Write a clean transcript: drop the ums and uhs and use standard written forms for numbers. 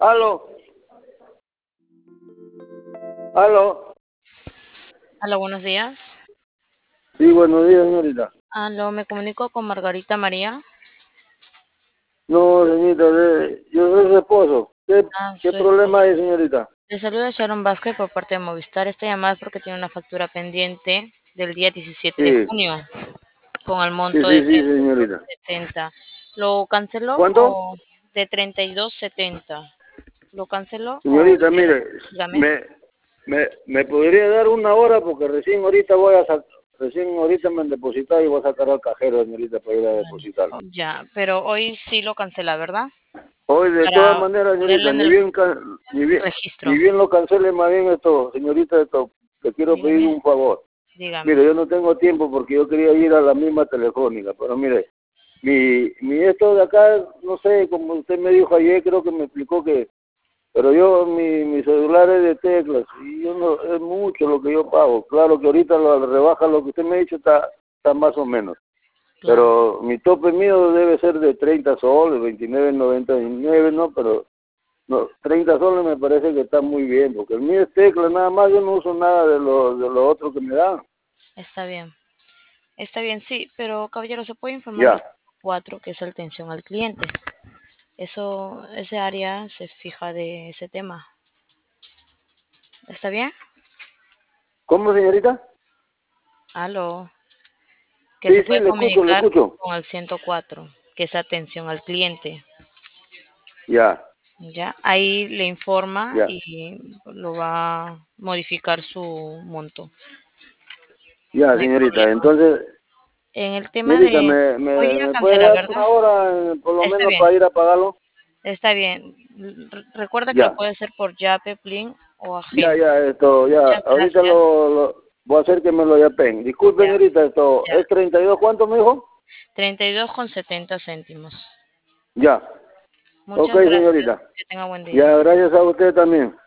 Aló, aló. Hola, buenos días. Sí, buenos días, señorita. Aló, me comunico con Margarita María. No, señorita, yo soy su esposo. ¿Qué Su esposo. problema hay, señorita? Le saluda Sharon Vázquez por parte de Movistar. Esta llamada es porque tiene una factura pendiente del día 17 de Sí, junio con el sí, monto de sí, sí, señorita. 32.70. ¿Lo canceló ¿Cuánto? o de 32.70? ¿Lo canceló o Señorita, ya? mire, Dígame. me podría dar una hora porque recién ahorita me han depositado y voy a sacar al cajero, señorita, para ir a depositarlo. Ya, pero hoy sí lo cancela, ¿verdad? Hoy, de todas Para maneras, ponerle señorita, en el ni registro. bien lo cancele, más bien esto, señorita, esto, te quiero pedir Dígame, un favor. dígame. Mire, yo no tengo tiempo porque yo quería ir a la misma telefónica, pero mire, mi esto de acá, no sé, como usted me dijo ayer, creo que me explicó que, pero mi celular es de teclas y yo no, es mucho lo que yo pago. Claro que ahorita la rebaja, lo que usted me ha dicho está más o menos, Claro. pero mi tope mío debe ser de 30 soles, 29.99, ¿no? Pero no, 30 soles me parece que está muy bien, porque el mío es tecla nada más, yo no uso nada de lo otro que me dan. Está bien. Está bien, sí, pero caballero, ¿se puede informar del Ya. 4, que es la atención al cliente? Ese área se fija de ese tema. ¿Está bien? ¿Cómo, señorita? Aló, que se Sí, sí, puede le escucho, le comunicar escucho. con el 104, que es atención al cliente. Ya, Ya, ahí le informa ya, y lo va a modificar su monto. ya, No hay señorita. problema. Entonces, En el tema señorita, de... ¿me, Hoy me, ya me puede cancela, dar ¿verdad? una hora, por lo Está menos, bien, para ir a pagarlo? está bien. Recuerda que lo Ya, puede hacer por Yape, Plin o ya, agente. ya, esto, ya. Muchas Ahorita gracias. lo voy a hacer que me lo yapen. Disculpe, Ya, señorita, esto, ya. ¿es 32 cuánto me dijo? 32,70 céntimos. Ya. Ok, Muchas gracias. señorita. Que tenga buen día. Ya, gracias a usted también.